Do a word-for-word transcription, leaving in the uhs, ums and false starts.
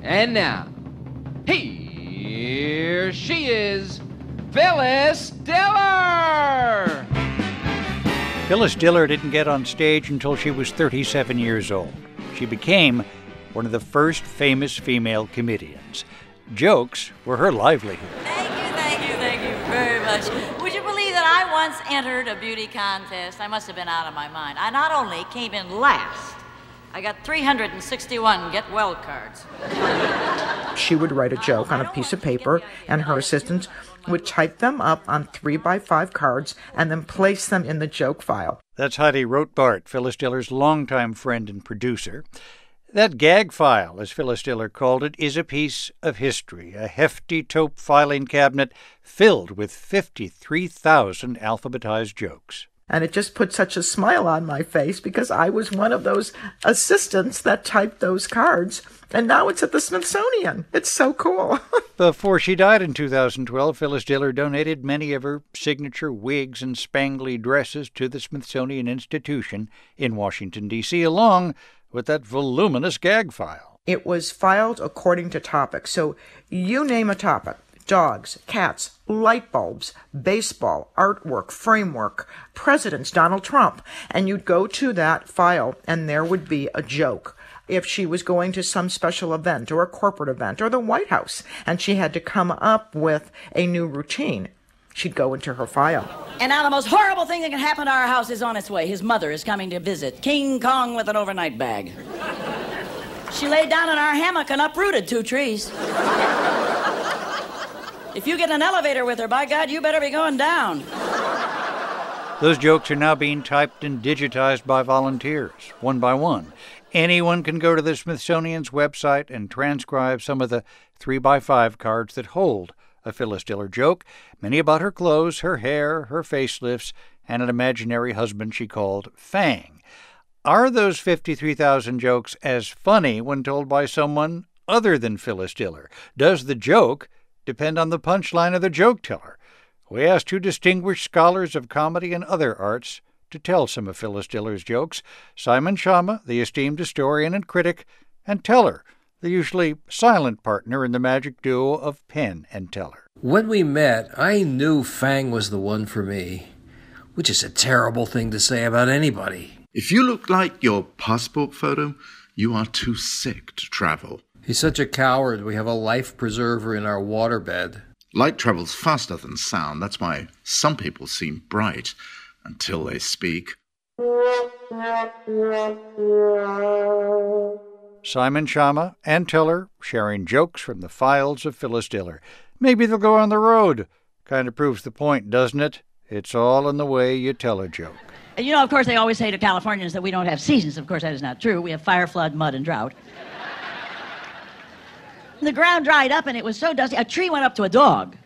And now, here she is, Phyllis Diller! Phyllis Diller didn't get on stage until she was thirty-seven years old. She became one of the first famous female comedians. Jokes were her livelihood. Thank you, thank you, thank you very much. Would you believe that I once entered a beauty contest? I must have been out of my mind. I not only came in last, I got three hundred sixty-one get well cards. She would write a joke on a piece of paper, and her assistants would type them up on three by five cards and then place them in the joke file. That's Heidi Rothbart, Phyllis Diller's longtime friend and producer. That gag file, as Phyllis Diller called it, is a piece of history, a hefty taupe filing cabinet filled with fifty-three thousand alphabetized jokes. And it just put such a smile on my face because I was one of those assistants that typed those cards. And now it's at the Smithsonian. It's so cool. Before she died in two thousand twelve, Phyllis Diller donated many of her signature wigs and spangly dresses to the Smithsonian Institution in Washington, D C, along with that voluminous gag file. It was filed according to topic. So you name a topic. Dogs, cats, light bulbs, baseball, artwork, framework, presidents, Donald Trump. And you'd go to that file and there would be a joke. If she was going to some special event or a corporate event or the White House and she had to come up with a new routine, she'd go into her file. And now the most horrible thing that can happen to our house is on its way. His mother is coming to visit. King Kong with an overnight bag. She laid down in our hammock and uprooted two trees. If you get an elevator with her, by God, you better be going down. Those jokes are now being typed and digitized by volunteers, one by one. Anyone can go to the Smithsonian's website and transcribe some of the three by five cards that hold a Phyllis Diller joke, many about her clothes, her hair, her facelifts, and an imaginary husband she called Fang. Are those fifty-three thousand jokes as funny when told by someone other than Phyllis Diller? Does the joke depend on the punchline of the joke teller? We asked two distinguished scholars of comedy and other arts to tell some of Phyllis Diller's jokes, Simon Schama, the esteemed historian and critic, and Teller, the usually silent partner in the magic duo of Penn and Teller. When we met, I knew Fang was the one for me, which is a terrible thing to say about anybody. If you look like your passport photo, you are too sick to travel. He's such a coward, we have a life preserver in our waterbed. Light travels faster than sound. That's why some people seem bright until they speak. Simon Schama and Teller sharing jokes from the files of Phyllis Diller. Maybe they'll go on the road. Kind of proves the point, doesn't it? It's all in the way you tell a joke. You know, of course, they always say to Californians that we don't have seasons. Of course, that is not true. We have fire, flood, mud, and drought. The ground dried up and it was so dusty. A tree went up to a dog.